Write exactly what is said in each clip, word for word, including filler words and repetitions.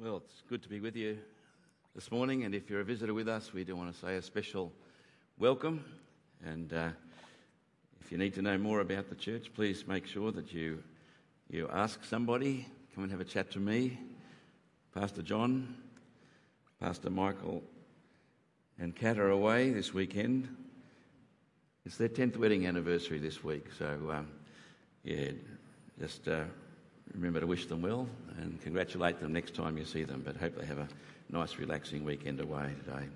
Well, it's good to be with you this morning, and if you're a visitor with us, we do want to say a special welcome. And uh, if you need to know more about the church, please make sure that you you ask somebody. Come and have a chat to me, Pastor John, Pastor Michael, and Kat are away this weekend. It's their tenth wedding anniversary this week, so um, yeah, just. Uh, Remember to wish them well and congratulate them next time you see them, but hope they have a nice relaxing weekend away today.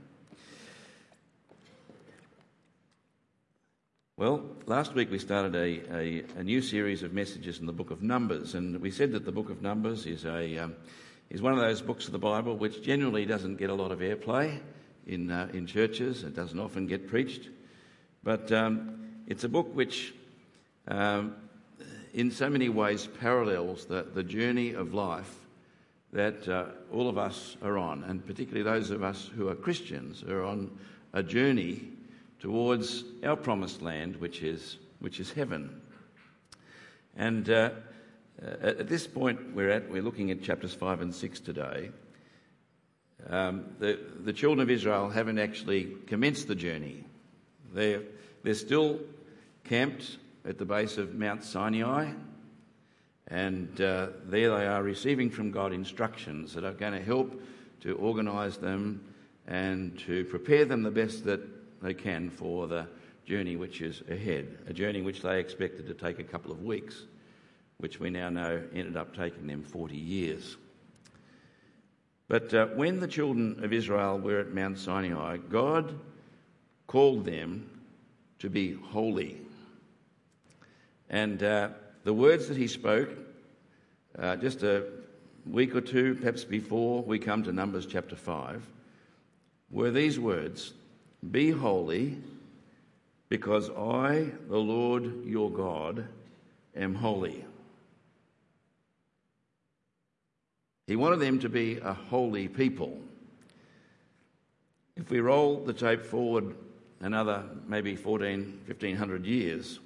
Well, last week we started a, a, a new series of messages in the book of Numbers, and we said that the book of Numbers is a um, is one of those books of the Bible which generally doesn't get a lot of airplay in uh, in churches. It doesn't often get preached, but um, it's a book which um, in so many ways parallels the, the journey of life that uh, all of us are on, and particularly those of us who are Christians are on a journey towards our promised land, which is which is heaven. And uh, at this point we're at, we're looking at chapters five and six today. Um, the, the children of Israel haven't actually commenced the journey. They're, they're still camped at the base of Mount Sinai, and uh, there they are receiving from God instructions that are going to help to organise them and to prepare them the best that they can for the journey which is ahead, a journey which they expected to take a couple of weeks, which we now know ended up taking them forty years. But uh, when the children of Israel were at Mount Sinai, God called them to be holy. And uh, the words that he spoke uh, just a week or two, perhaps before we come to Numbers chapter five, were these words: "Be holy, because I, the Lord your God, am holy." He wanted them to be a holy people. If we roll the tape forward another maybe fourteen, fifteen hundred years,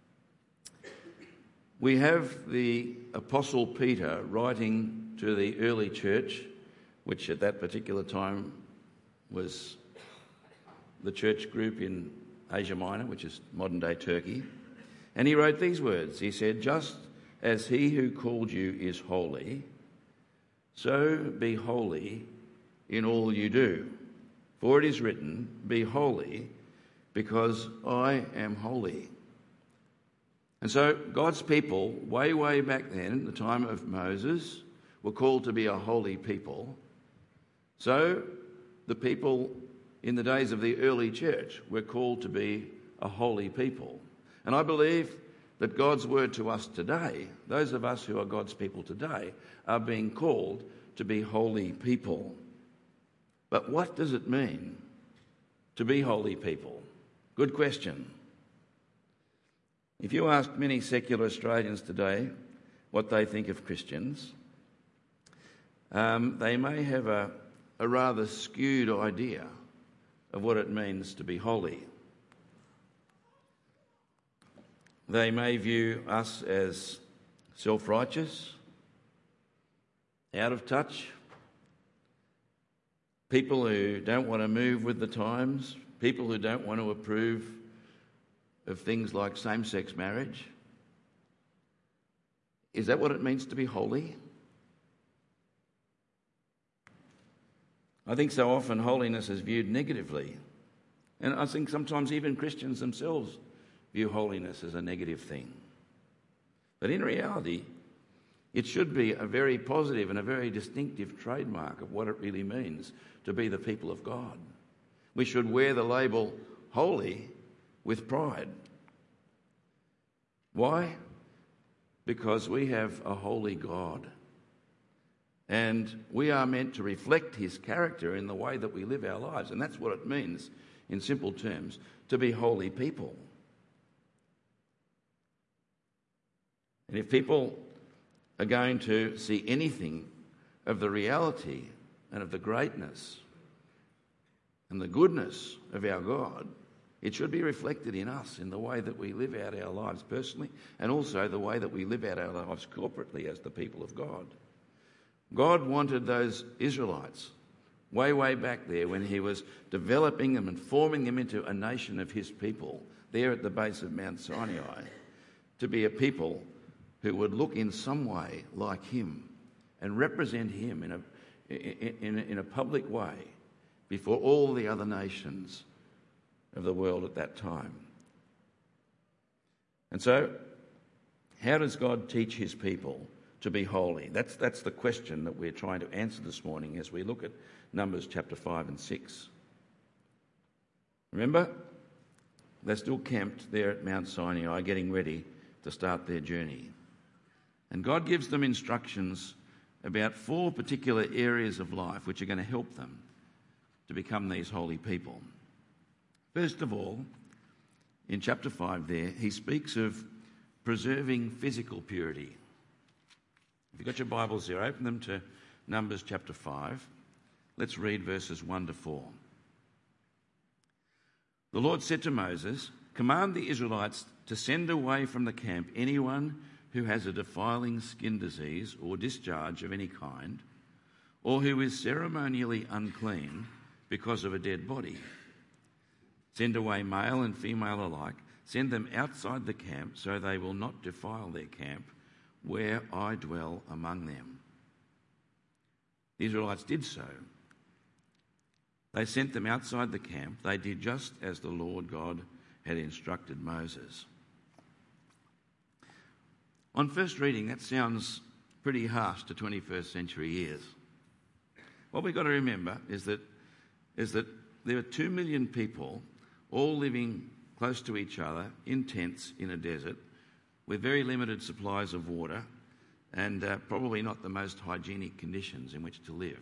we have the Apostle Peter writing to the early church, which at that particular time was the church group in Asia Minor, which is modern-day Turkey. And he wrote these words. He said, "Just as he who called you is holy, so be holy in all you do. For it is written, 'Be holy, because I am holy.'" And so God's people, way, way back then, the time of Moses, were called to be a holy people. So the people in the days of the early church were called to be a holy people. And I believe that God's word to us today, those of us who are God's people today, are being called to be holy people. But what does it mean to be holy people? Good question. If you ask many secular Australians today what they think of Christians, um, they may have a, a rather skewed idea of what it means to be holy. They may view us as self-righteous, out of touch, people who don't want to move with the times, people who don't want to approve of things like same-sex marriage. Is that what it means to be holy? I think so often holiness is viewed negatively. And I think sometimes even Christians themselves view holiness as a negative thing. But in reality, it should be a very positive and a very distinctive trademark of what it really means to be the people of God. We should wear the label holy with pride. Why? Because we have a holy God. And we are meant to reflect his character in the way that we live our lives. And that's what it means, in simple terms, to be holy people. And if people are going to see anything of the reality and of the greatness and the goodness of our God, it should be reflected in us, in the way that we live out our lives personally, and also the way that we live out our lives corporately as the people of God. God wanted those Israelites way, way back there when he was developing them and forming them into a nation of his people there at the base of Mount Sinai to be a people who would look in some way like him and represent him in a, in, in, in a public way before all the other nations of the world at that time. And so, how does God teach his people to be holy? That's, that's the question that we're trying to answer this morning as we look at Numbers chapter five and six. Remember, they're still camped there at Mount Sinai getting ready to start their journey. And God gives them instructions about four particular areas of life which are going to help them to become these holy people. First of all, in chapter five there, he speaks of preserving physical purity. If you've got your Bibles there, open them to Numbers chapter five. Let's read verses one to four. The Lord said to Moses, "Command the Israelites to send away from the camp anyone who has a defiling skin disease or discharge of any kind, or who is ceremonially unclean because of a dead body. Send away male and female alike. Send them outside the camp so they will not defile their camp where I dwell among them." The Israelites did so. They sent them outside the camp. They did just as the Lord God had instructed Moses. On first reading, that sounds pretty harsh to twenty-first century ears. What we've got to remember is that, is that there are two million people all living close to each other in tents in a desert with very limited supplies of water and uh, probably not the most hygienic conditions in which to live.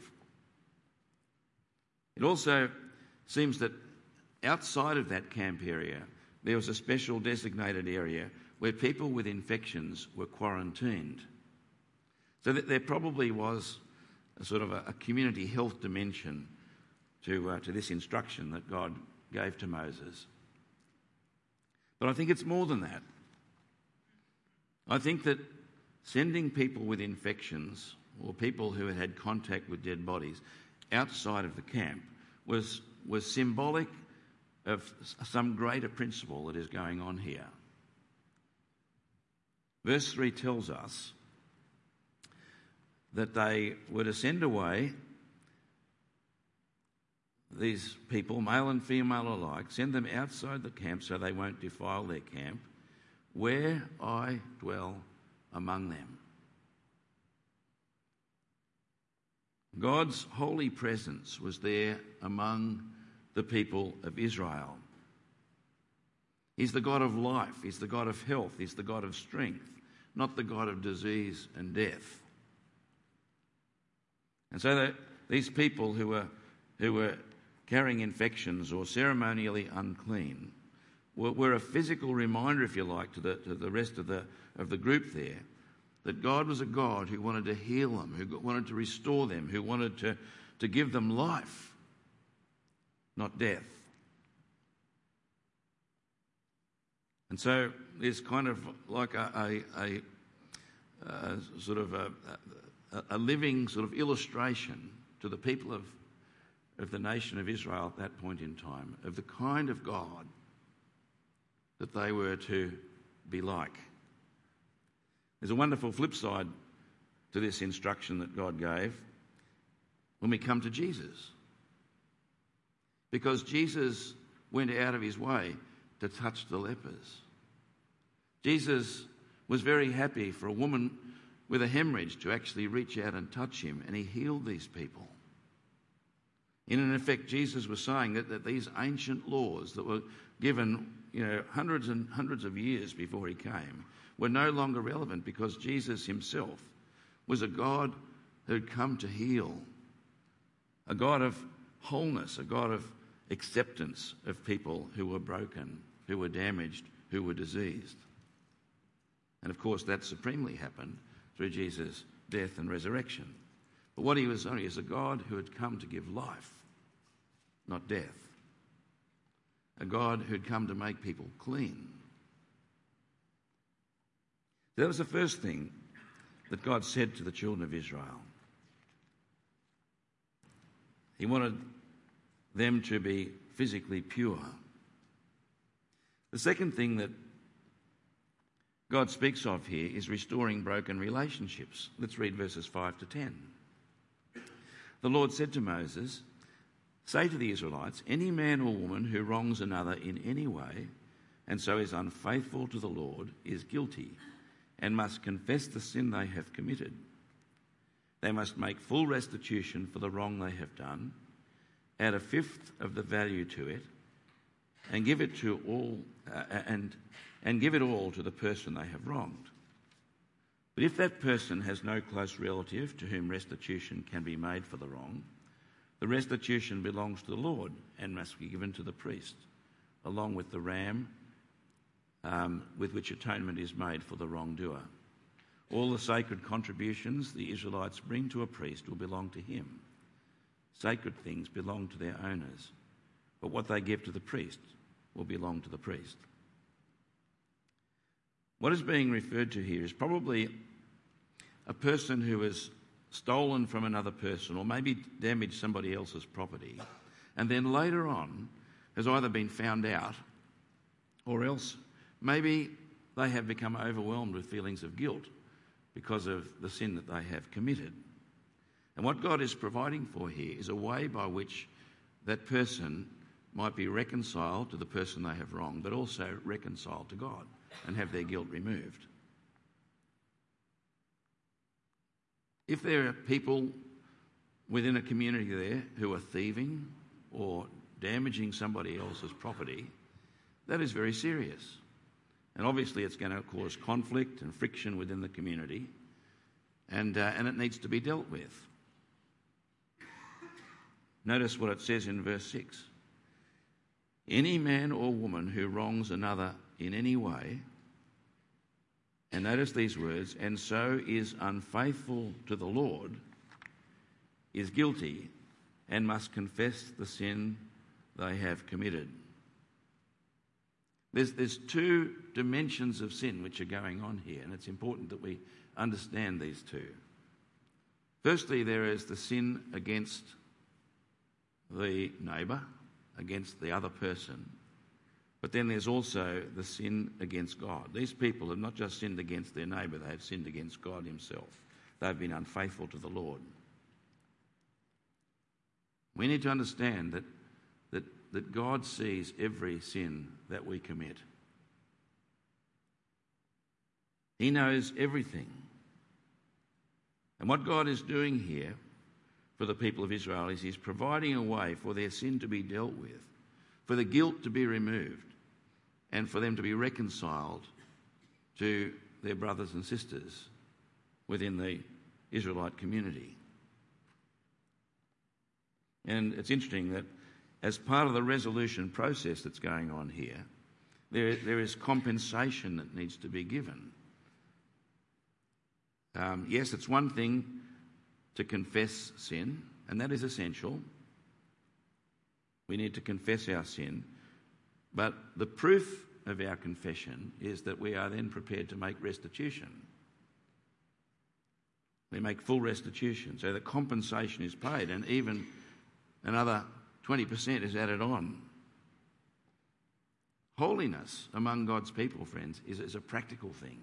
It also seems that outside of that camp area, there was a special designated area where people with infections were quarantined. So that there probably was a sort of a, a community health dimension to, uh, to this instruction that God gave to Moses. But I think it's more than that. I think that sending people with infections or people who had had contact with dead bodies outside of the camp was, was symbolic of some greater principle that is going on here. Verse three tells us that they were to send away these people, male and female alike, send them outside the camp so they won't defile their camp, where I dwell among them. God's holy presence was there among the people of Israel. He's the God of life. He's the God of health. He's the God of strength, not the God of disease and death. And so that these people who were, who were carrying infections or ceremonially unclean were, were a physical reminder, if you like, to the, to the rest of the, of the group there, that God was a God who wanted to heal them, who wanted to restore them, who wanted to, to give them life, not death. And so there's kind of like a, a, a, a sort of a, a, a living sort of illustration to the people of, of the nation of Israel at that point in time of the kind of God that they were to be like. There's a wonderful flip side to this instruction that God gave when we come to Jesus. Because Jesus went out of his way to touch the lepers. Jesus was very happy for a woman with a hemorrhage to actually reach out and touch him, and he healed these people. In effect, Jesus was saying that, that these ancient laws that were given, you know, hundreds and hundreds of years before he came were no longer relevant because Jesus himself was a God who'd come to heal, a God of wholeness, a God of acceptance of people who were broken, who were damaged, who were diseased. And of course, that supremely happened through Jesus' death and resurrection. But what he was only is a God who had come to give life, not death. A God who'd come to make people clean. That was the first thing that God said to the children of Israel. He wanted them to be physically pure. The second thing that God speaks of here is restoring broken relationships. Let's read verses five to ten. The Lord said to Moses, "Say to the Israelites, any man or woman who wrongs another in any way and so is unfaithful to the Lord is guilty and must confess the sin they have committed. They must make full restitution for the wrong they have done, add a fifth of the value to it, and give it to all uh, and and give it all to the person they have wronged. But if that person has no close relative to whom restitution can be made for the wrong, the restitution belongs to the Lord and must be given to the priest, along with the ram um, with which atonement is made for the wrongdoer. All the sacred contributions the Israelites bring to a priest will belong to him. Sacred things belong to their owners, but what they give to the priest will belong to the priest." What is being referred to here is probably a person who has stolen from another person or maybe damaged somebody else's property, and then later on has either been found out or else maybe they have become overwhelmed with feelings of guilt because of the sin that they have committed. And what God is providing for here is a way by which that person might be reconciled to the person they have wronged, but also reconciled to God and have their guilt removed. If there are people within a community there who are thieving or damaging somebody else's property, that is very serious. And obviously it's going to cause conflict and friction within the community, and, uh, and it needs to be dealt with. Notice what it says in verse six. Any man or woman who wrongs another in any way, and notice these words, and so is unfaithful to the Lord, is guilty and must confess the sin they have committed. There's, there's two dimensions of sin which are going on here, and it's important that we understand these two. Firstly, there is the sin against the neighbour, against the other person. But then there's also the sin against God. These people have not just sinned against their neighbour, they have sinned against God himself. They've been unfaithful to the Lord. We need to understand that, that, that God sees every sin that we commit. He knows everything. And what God is doing here for the people of Israel is he's providing a way for their sin to be dealt with, for the guilt to be removed, and for them to be reconciled to their brothers and sisters within the Israelite community. And it's interesting that as part of the resolution process that's going on here, there, there is compensation that needs to be given. Um, yes, it's one thing to confess sin, and that is essential. We need to confess our sin, but the proof of our confession is that we are then prepared to make restitution. We make full restitution, so the compensation is paid, and even another twenty percent is added on. Holiness among God's people, friends, is, is a practical thing.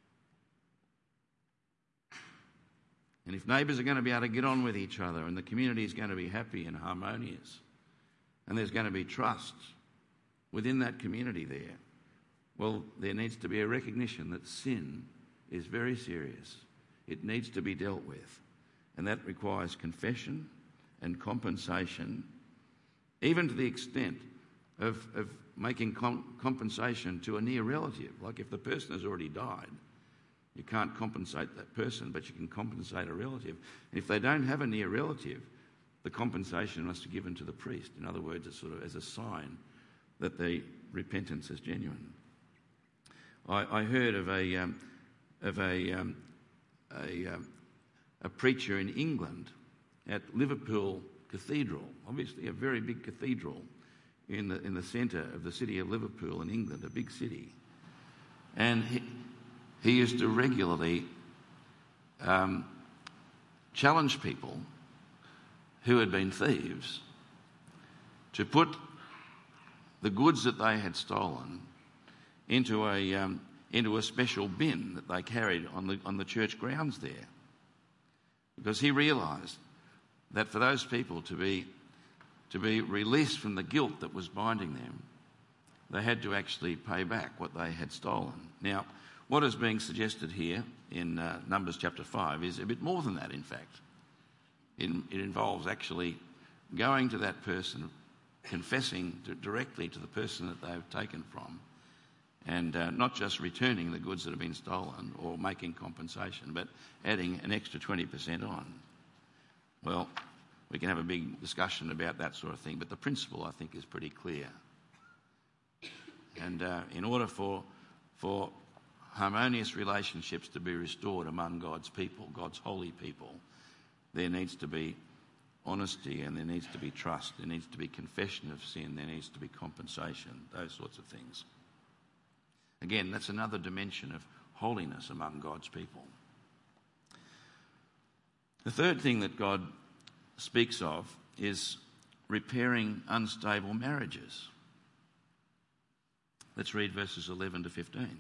And if neighbours are going to be able to get on with each other and the community is going to be happy and harmonious and there's going to be trust within that community there, well, there needs to be a recognition that sin is very serious. It needs to be dealt with. And that requires confession and compensation, even to the extent of, of making com- compensation to a near relative. Like if the person has already died, you can't compensate that person, but you can compensate a relative. And if they don't have a near relative, the compensation must be given to the priest. In other words, it's sort of as a sign that the repentance is genuine. I, I heard of a um, of a um, a, um, a preacher in England at Liverpool Cathedral, obviously a very big cathedral in the in the centre of the city of Liverpool in England, a big city, and he, he used to regularly um, challenge people who had been thieves to put the goods that they had stolen into a um, into a special bin that they carried on the on the church grounds there, because he realised that for those people to be to be released from the guilt that was binding them, they had to actually pay back what they had stolen. Now, what is being suggested here in uh, Numbers chapter five is a bit more than that, in fact. It, it involves actually going to that person, confessing to, directly to the person that they have taken from, and uh, not just returning the goods that have been stolen or making compensation, but adding an extra twenty percent on. Well, we can have a big discussion about that sort of thing, but the principle, I think, is pretty clear. And uh, in order for, for harmonious relationships to be restored among God's people, God's holy people, there needs to be honesty, and there needs to be trust, there needs to be confession of sin, there needs to be compensation, those sorts of things. Again, that's another dimension of holiness among God's people. The third thing that God speaks of is repairing unstable marriages. Let's read verses eleven to fifteen.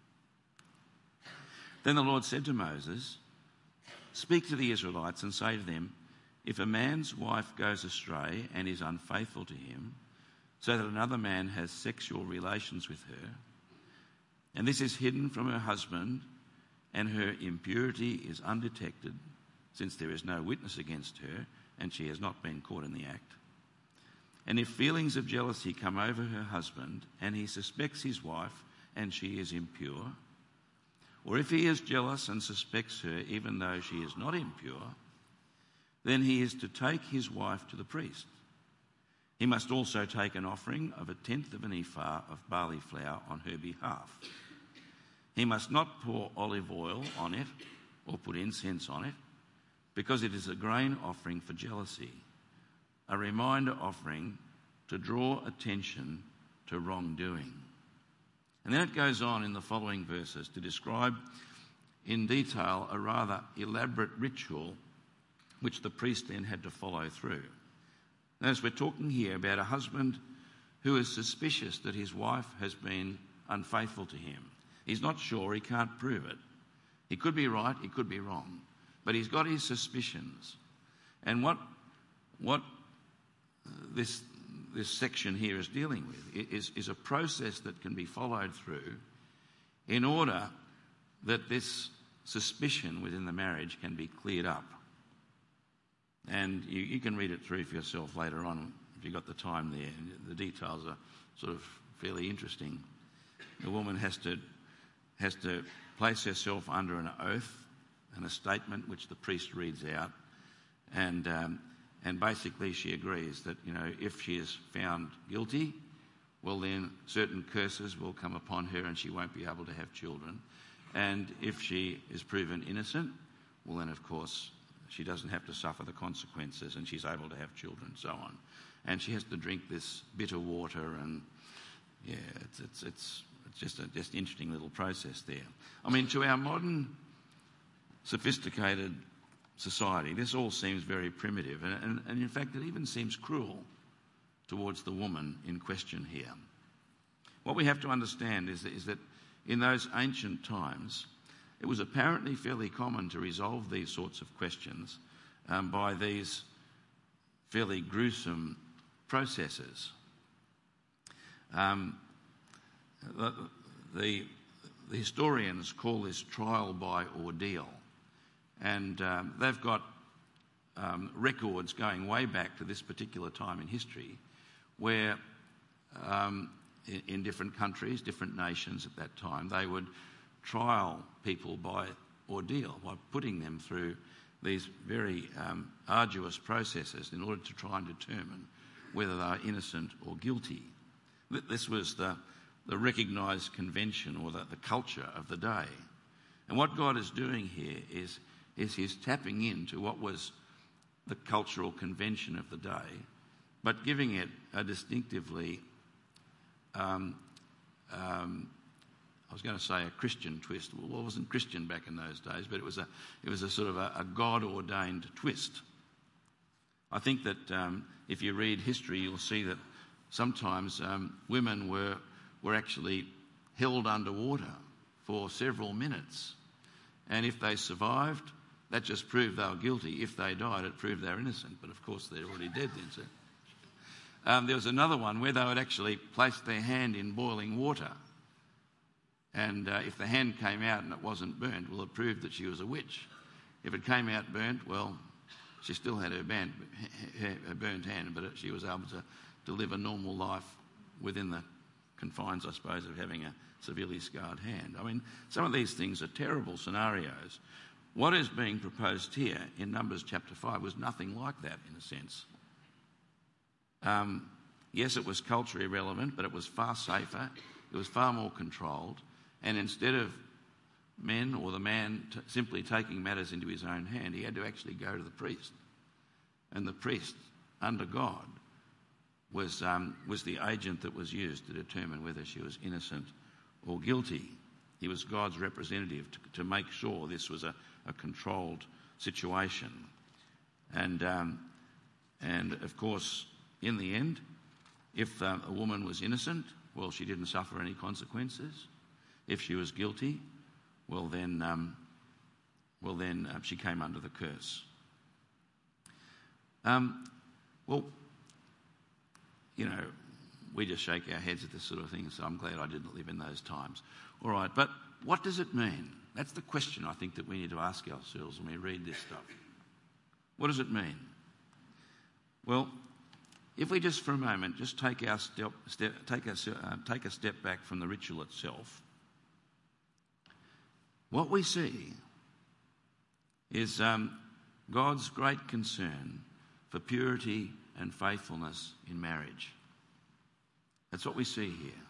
Then the Lord said to Moses, "Speak to the Israelites and say to them, if a man's wife goes astray and is unfaithful to him, so that another man has sexual relations with her, and this is hidden from her husband, and her impurity is undetected, since there is no witness against her, and she has not been caught in the act. And if feelings of jealousy come over her husband, and he suspects his wife, and she is impure, or if he is jealous and suspects her even though she is not impure, then he is to take his wife to the priest. He must also take an offering of a tenth of an ephah of barley flour on her behalf. He must not pour olive oil on it or put incense on it, because it is a grain offering for jealousy, a reminder offering to draw attention to wrongdoing." And then it goes on in the following verses to describe in detail a rather elaborate ritual which the priest then had to follow through. Notice we're talking here about a husband who is suspicious that his wife has been unfaithful to him. He's not sure, he can't prove it. He could be right, he could be wrong, but he's got his suspicions. And what what this this section here is dealing with is, is a process that can be followed through in order that this suspicion within the marriage can be cleared up. And you, you can read it through for yourself later on if you've got the time there. The details are sort of fairly interesting. The woman has to has to place herself under an oath and a statement which the priest reads out, and um, and basically she agrees that, you know, if she is found guilty, well then certain curses will come upon her and she won't be able to have children. And if she is proven innocent, well then of course she doesn't have to suffer the consequences and she's able to have children and so on. And she has to drink this bitter water, and yeah, it's it's it's, it's just a just interesting little process there. I mean, to our modern sophisticated society, this all seems very primitive, and, and, and in fact it even seems cruel towards the woman in question here. What we have to understand is that, is that in those ancient times, it was apparently fairly common to resolve these sorts of questions um, by these fairly gruesome processes. Um, the, the, the historians call this trial by ordeal. And um, they've got um, records going way back to this particular time in history where um, in, in different countries, different nations at that time, they would trial people by ordeal, by putting them through these very um, arduous processes in order to try and determine whether they are innocent or guilty. This was the, the recognised convention or the, the culture of the day. And what God is doing here is is he's tapping into what was the cultural convention of the day, but giving it a distinctively, um, um, I was going to say a Christian twist. Well, it wasn't Christian back in those days, but it was a, it was a sort of a, a God-ordained twist I think that um, if you read history, you'll see that sometimes um, women were, were actually held underwater for several minutes. And if they survived, that just proved they were guilty. If they died, it proved they were innocent. But of course, they're already dead then. So. Um, there was another one where they would actually place their hand in boiling water. And uh, if the hand came out and it wasn't burnt, well, it proved that she was a witch. If it came out burnt, well, she still had her, band, her burnt hand, but she was able to, to live a normal life within the confines, I suppose, of having a severely scarred hand. I mean, some of these things are terrible scenarios. What is being proposed here in Numbers chapter five was nothing like that, in a sense. Um, yes, it was culturally relevant, but it was far safer. It was far more controlled. And instead of men or the man t- simply taking matters into his own hand, he had to actually go to the priest. And the priest, under God, was, um, was the agent that was used to determine whether she was innocent or guilty. He was God's representative to, to make sure this was a, a controlled situation. And, um, and of course, in the end, if um, a woman was innocent, well, she didn't suffer any consequences. If she was guilty, well then, um, well then uh, she came under the curse. Um, well, you know, we just shake our heads at this sort of thing, so I'm glad I didn't live in those times. All right, but what does it mean? That's the question I think that we need to ask ourselves when we read this stuff. What does it mean? Well, if we just for a moment just take our step, step take a uh, take a step back from the ritual itself, what we see is um, God's great concern for purity and faithfulness in marriage. That's what we see here.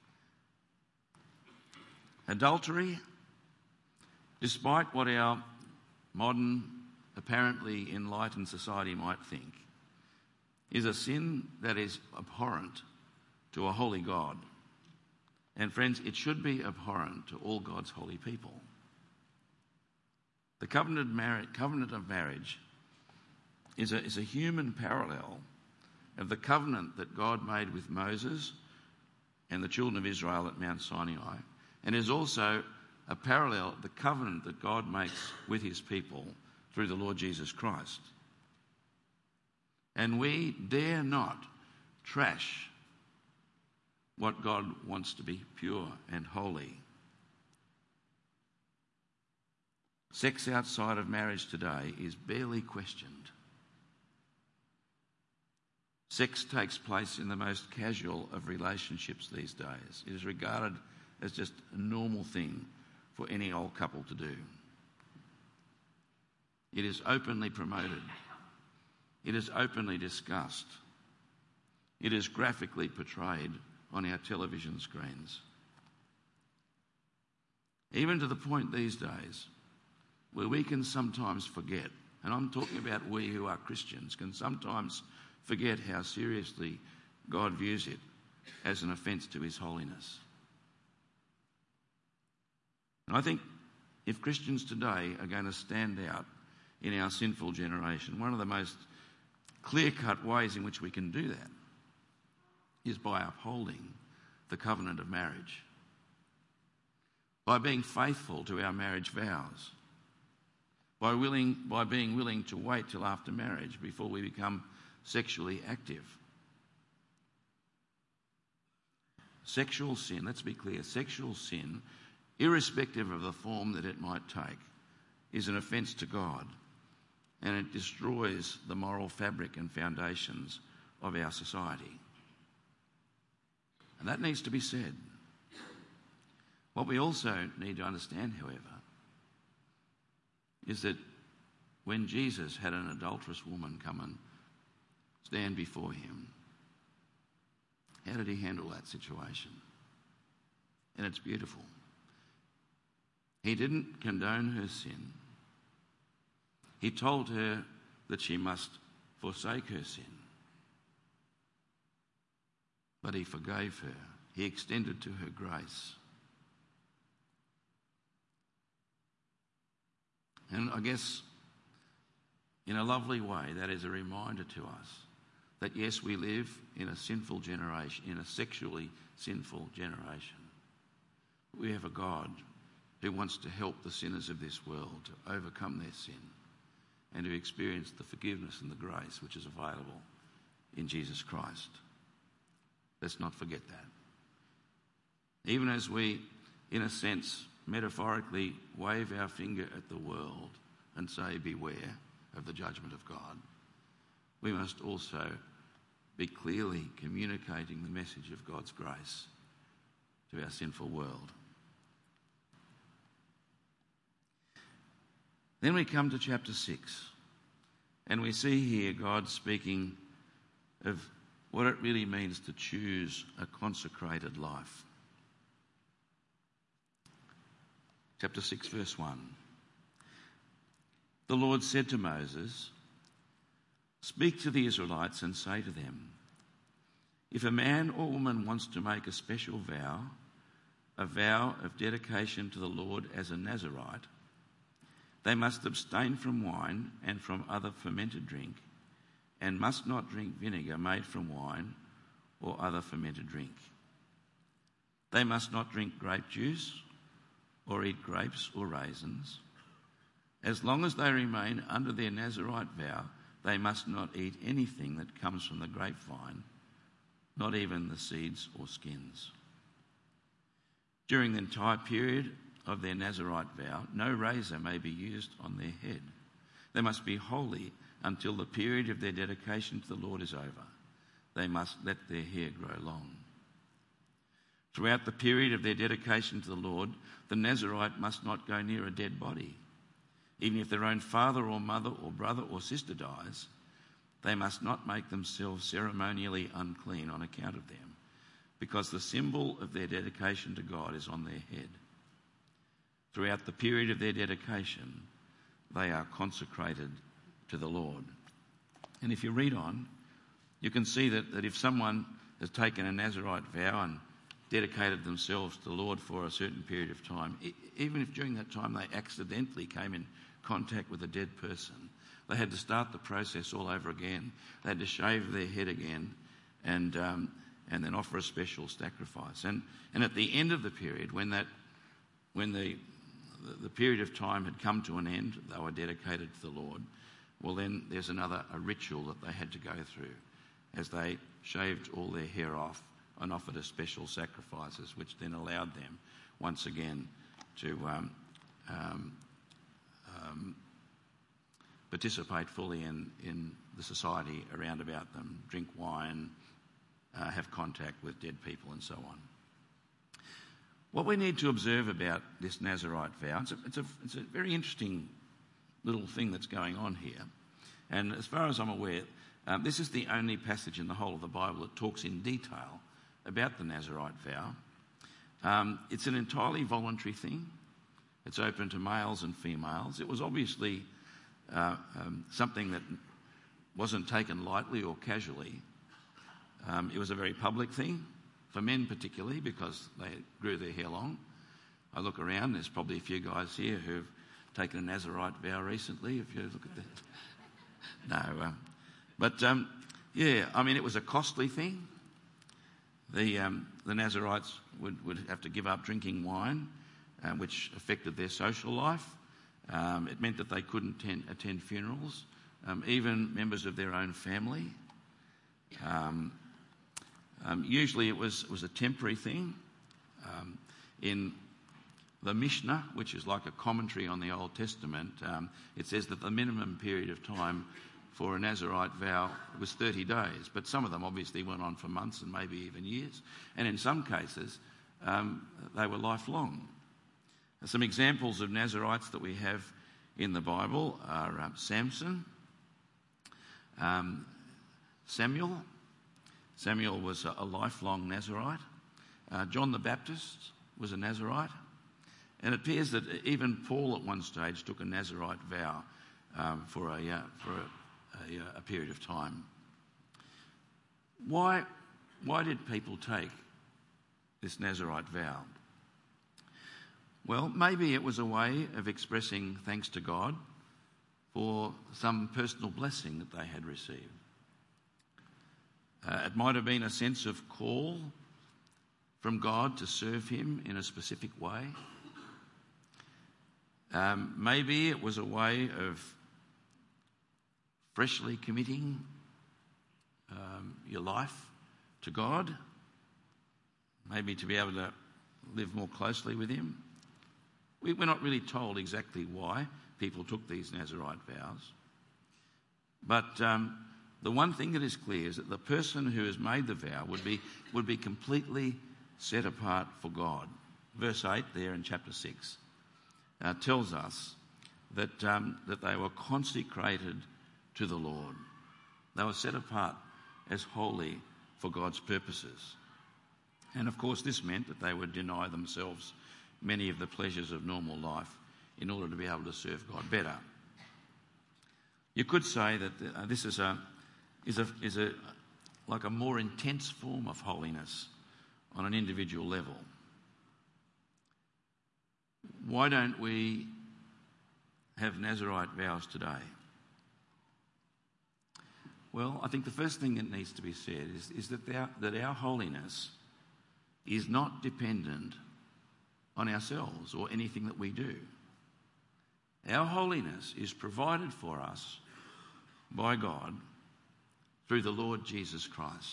Adultery, despite what our modern, apparently enlightened society might think, is a sin that is abhorrent to a holy God. And friends, it should be abhorrent to all God's holy people. The covenant, marriage, covenant of marriage is a, is a human parallel of the covenant that God made with Moses and the children of Israel at Mount Sinai, and is also a parallel of the covenant that God makes with his people through the Lord Jesus Christ. And we dare not trash what God wants to be pure and holy. Sex outside of marriage today is barely questioned. Sex takes place in the most casual of relationships these days. It is regarded as just a normal thing for any old couple to do. It is openly promoted. It is openly discussed. It is graphically portrayed on our television screens. Even to the point these days where we can sometimes forget, and I'm talking about we who are Christians, can sometimes forget how seriously God views it as an offence to his holiness. And I think if Christians today are going to stand out in our sinful generation, one of the most clear-cut ways in which we can do that is by upholding the covenant of marriage, by being faithful to our marriage vows, by willing, by being willing to wait till after marriage before we become sexually active. Sexual sin, let's be clear, sexual sin, irrespective of the form that it might take, is an offence to God, and it destroys the moral fabric and foundations of our society. And that needs to be said. What we also need to understand, however, is that when Jesus had an adulterous woman come and stand before him, how did he handle that situation? And it's beautiful. He didn't condone her sin. He told her that she must forsake her sin. But he forgave her. He extended to her grace. And I guess in a lovely way, that is a reminder to us that yes, we live in a sinful generation, in a sexually sinful generation. We have a God who wants to help the sinners of this world to overcome their sin and to experience the forgiveness and the grace which is available in Jesus Christ. Let's not forget that. Even as we, in a sense, metaphorically wave our finger at the world and say, beware of the judgment of God, we must also be clearly communicating the message of God's grace to our sinful world. Then we come to chapter six, and we see here God speaking of what it really means to choose a consecrated life. Chapter six, verse one. The Lord said to Moses, "Speak to the Israelites and say to them, if a man or woman wants to make a special vow, a vow of dedication to the Lord as a Nazirite, they must abstain from wine and from other fermented drink, and must not drink vinegar made from wine or other fermented drink. They must not drink grape juice or eat grapes or raisins. As long as they remain under their Nazirite vow, they must not eat anything that comes from the grapevine, not even the seeds or skins. During the entire period of their Nazirite vow, no razor may be used on their head. They must be holy until the period of their dedication to the Lord is over. They must let their hair grow long. Throughout the period of their dedication to the Lord, the Nazirite must not go near a dead body. Even if their own father or mother or brother or sister dies, they must not make themselves ceremonially unclean on account of them, because the symbol of their dedication to God is on their head. Throughout the period of their dedication, they are consecrated to the Lord." And if you read on, you can see that, that if someone has taken a Nazirite vow and dedicated themselves to the Lord for a certain period of time, even if during that time they accidentally came in contact with a dead person, they had to start the process all over again. They had to shave their head again and um, and then offer a special sacrifice. And and at the end of the period, when that when the the period of time had come to an end, they were dedicated to the Lord, well then there's another a ritual that they had to go through as they shaved all their hair off and offered a special sacrifices, which then allowed them once again to um, um, um, participate fully in, in the society around about them, drink wine, uh, have contact with dead people and so on. What we need to observe about this Nazirite vow, it's a, it's, a, it's a very interesting little thing that's going on here. And as far as I'm aware, um, this is the only passage in the whole of the Bible that talks in detail about the Nazirite vow. Um, it's an entirely voluntary thing. It's open to males and females. It was obviously uh, um, something that wasn't taken lightly or casually. Um, it was a very public thing, for men particularly, because they grew their hair long. I look around, there's probably a few guys here who've taken a Nazirite vow recently, if you look at that. No, um, but um, yeah, I mean, it was a costly thing. The um, the Nazirites would, would have to give up drinking wine, uh, which affected their social life. Um, it meant that they couldn't attend, attend funerals, um, even members of their own family. Um, um, usually it was, it was a temporary thing. Um, in the Mishnah, which is like a commentary on the Old Testament, um, it says that the minimum period of time for a Nazirite vow was thirty days, but some of them obviously went on for months and maybe even years, and in some cases um, they were lifelong. Some examples of Nazirites that we have in the Bible are um, Samson, um, Samuel. Samuel was a, a lifelong Nazirite. Uh, John the Baptist was a Nazirite. And it appears that even Paul at one stage took a Nazirite vow um, for, a, uh, for a, a, a period of time. Why, why did people take this Nazirite vow? Well, maybe it was a way of expressing thanks to God for some personal blessing that they had received. Uh, it might have been a sense of call from God to serve him in a specific way. Um, maybe it was a way of freshly committing um, your life to God, maybe to be able to live more closely with him. We, we're not really told exactly why people took these Nazirite vows. But um, the one thing that is clear is that the person who has made the vow would be, would be completely set apart for God. Verse eight there in chapter six uh, tells us that, um, that they were consecrated to the Lord. They were set apart as holy for God's purposes. And of course this meant that they would deny themselves many of the pleasures of normal life in order to be able to serve God better. You could say that uh, this is a is a is a like a more intense form of holiness on an individual level. Why don't we have Nazirite vows today? Well, I think the first thing that needs to be said is, is that, our, that our holiness is not dependent on ourselves or anything that we do. Our holiness is provided for us by God through the Lord Jesus Christ.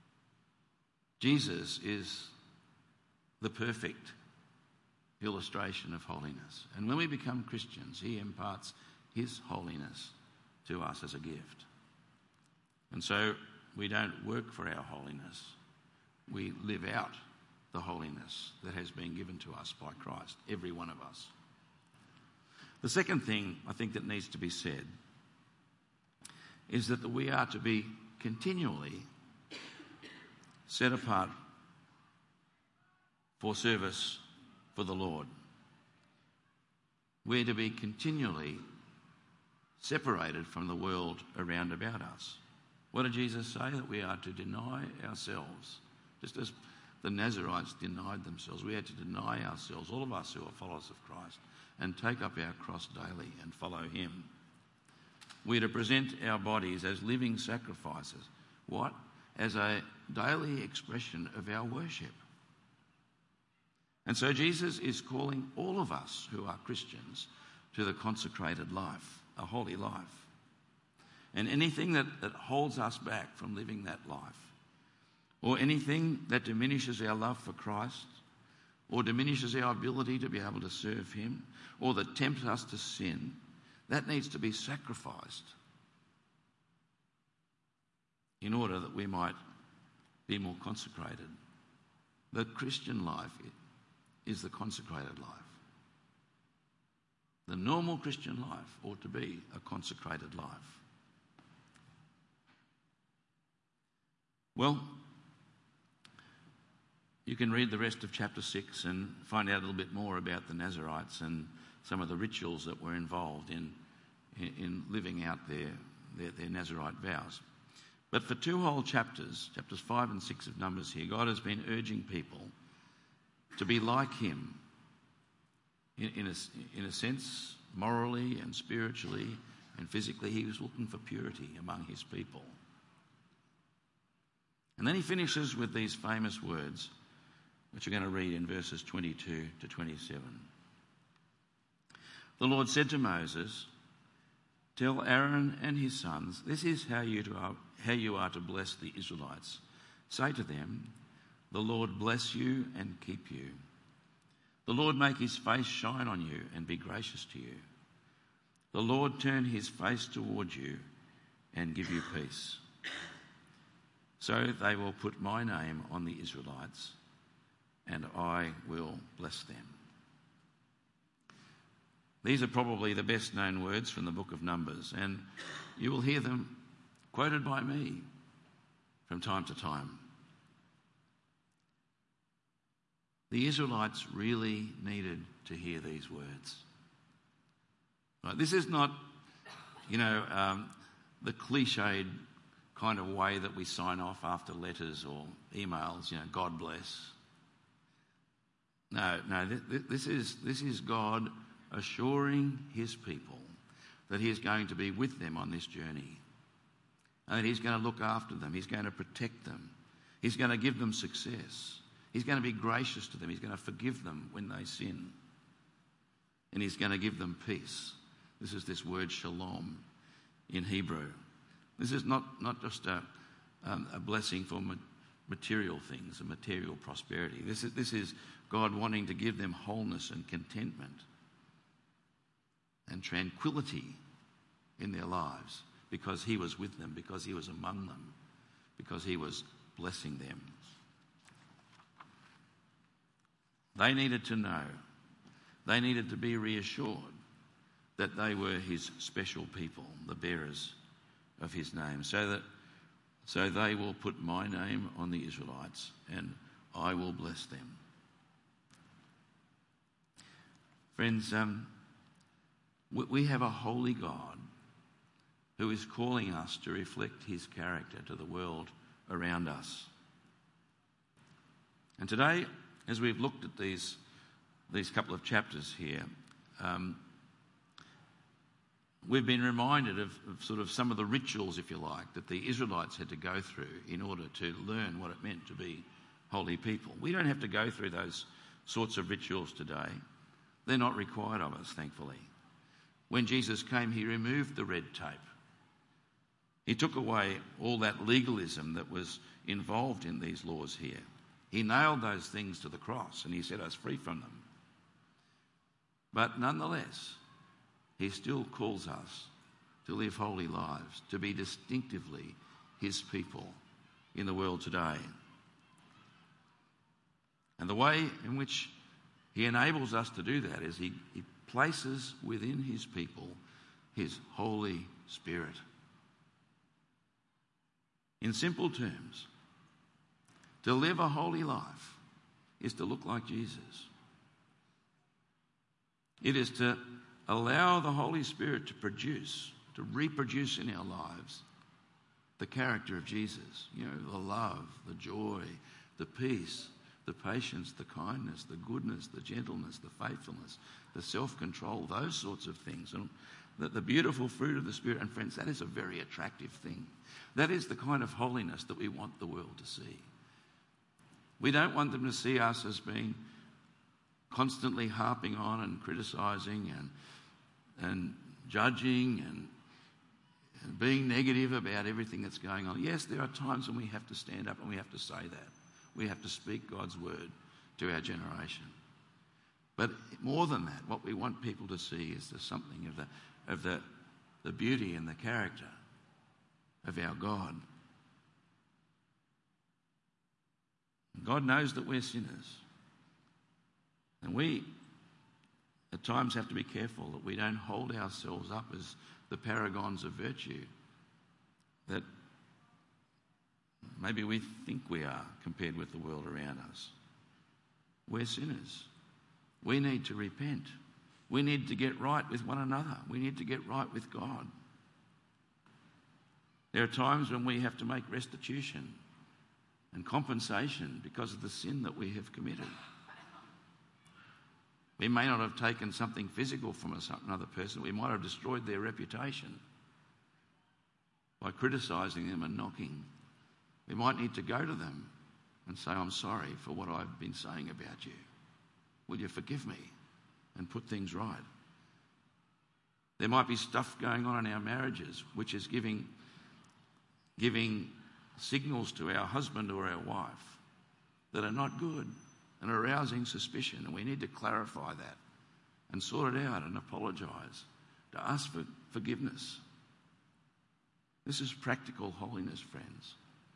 Jesus is the perfect illustration of holiness. And when we become Christians, he imparts his holiness to us as a gift. And so we don't work for our holiness. We live out the holiness that has been given to us by Christ, every one of us. The second thing I think that needs to be said is that we are to be continually set apart for service for the Lord. We're to be continually separated from the world around about us. What did Jesus say? That we are to deny ourselves, just as the Nazirites denied themselves. We are to deny ourselves, all of us who are followers of Christ, and take up our cross daily and follow him. We are to present our bodies as living sacrifices. What? As a daily expression of our worship. And so Jesus is calling all of us who are Christians to the consecrated life, a holy life. And anything that, that holds us back from living that life, or anything that diminishes our love for Christ, or diminishes our ability to be able to serve him, or that tempts us to sin, that needs to be sacrificed in order that we might be more consecrated. The Christian life is the consecrated life. The normal Christian life ought to be a consecrated life. Well, you can read the rest of chapter six and find out a little bit more about the Nazirites and some of the rituals that were involved in, in, in living out their, their, their Nazirite vows. But for two whole chapters, chapters five and six of Numbers here, God has been urging people to be like him in, in, a, in a sense, morally and spiritually and physically. He was looking for purity among his people. And then he finishes with these famous words, which we're going to read in verses twenty-two to twenty-seven. The Lord said to Moses, "Tell Aaron and his sons, this is how you, to, how you are to bless the Israelites. Say to them, the Lord bless you and keep you. The Lord make his face shine on you and be gracious to you. The Lord turn his face towards you and give you peace. So they will put my name on the Israelites, and I will bless them." These are probably the best known words from the book of Numbers, and you will hear them quoted by me from time to time. The Israelites really needed to hear these words. Right, this is not, you know, um, the cliched kind of way that we sign off after letters or emails, you know, God bless. No, no, th- th- this is this is God assuring his people that he is going to be with them on this journey, and that he's going to look after them, he's going to protect them, he's going to give them success, he's going to be gracious to them, he's going to forgive them when they sin, and he's going to give them peace. This is this word shalom in Hebrew. This is not, not just a, um, a blessing for ma- material things and material prosperity. This is, this is God wanting to give them wholeness and contentment and tranquility in their lives, because he was with them, because he was among them, because he was blessing them. They needed to know, they needed to be reassured that they were his special people, the bearers of his name, so that so they will put my name on the Israelites and I will bless them. Friends, um, we have a holy God who is calling us to reflect his character to the world around us. And today, as we've looked at these, these couple of chapters here, um, we've been reminded of, of sort of some of the rituals, if you like, that the Israelites had to go through in order to learn what it meant to be holy people. We don't have to go through those sorts of rituals today. They're not required of us, thankfully. When Jesus came, he removed the red tape. He took away all that legalism that was involved in these laws here. He nailed those things to the cross and he set us free from them. But nonetheless, he still calls us to live holy lives, to be distinctively his people in the world today. And the way in which he enables us to do that is he, he places within his people his Holy Spirit. In simple terms, to live a holy life is to look like Jesus. It is to allow the Holy Spirit to produce, to reproduce in our lives the character of Jesus. You know, the love, the joy, the peace, the patience, the kindness, the goodness, the gentleness, the faithfulness, the self-control, those sorts of things. And the, the beautiful fruit of the Spirit. And friends, that is a very attractive thing. That is the kind of holiness that we want the world to see. We don't want them to see us as being constantly harping on and criticising and and judging and, and being negative about everything that's going on. Yes, there are times when we have to stand up and we have to say that. We have to speak God's word to our generation. But more than that, what we want people to see is there's something of the of the, the beauty and the character of our God. God knows that we're sinners. And we at times have to be careful that we don't hold ourselves up as the paragons of virtue that maybe we think we are compared with the world around us. We're sinners. We need to repent. We need to get right with one another. We need to get right with God. There are times when we have to make restitution and compensation because of the sin that we have committed. We may not have taken something physical from another person. We might have destroyed their reputation by criticising them and knocking. We might need to go to them and say, I'm sorry for what I've been saying about you. Will you forgive me and put things right? There might be stuff going on in our marriages which is giving, giving signals to our husband or our wife that are not good and arousing suspicion, and we need to clarify that and sort it out and apologise, to ask for forgiveness. This is practical holiness, friends.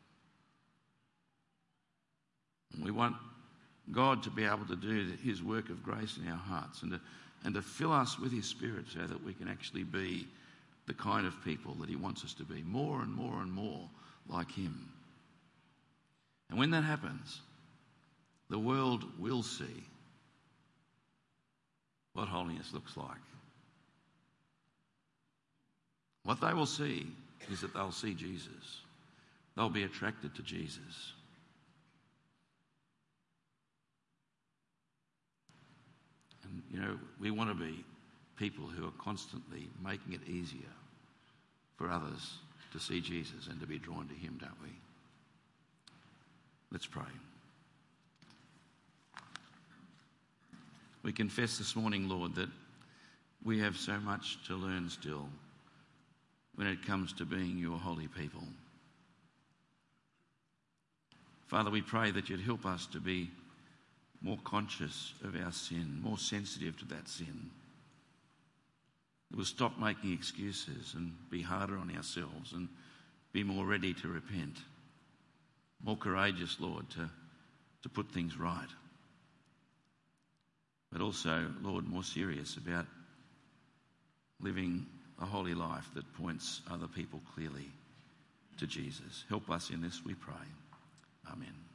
And we want God to be able to do his work of grace in our hearts and to, and to fill us with his Spirit so that we can actually be the kind of people that he wants us to be, more and more and more like him. And when that happens, the world will see what holiness looks like. What they will see is that they'll see Jesus. They'll be attracted to Jesus. And, you know, we want to be people who are constantly making it easier for others to see Jesus and to be drawn to him, don't we? Let's pray. We confess this morning, Lord, that we have so much to learn still when it comes to being your holy people. Father, we pray that you'd help us to be more conscious of our sin, more sensitive to that sin. That we'll stop making excuses and be harder on ourselves and be more ready to repent. More courageous, Lord, to, to put things right. But also, Lord, more serious about living a holy life that points other people clearly to Jesus. Help us in this, we pray. Amen.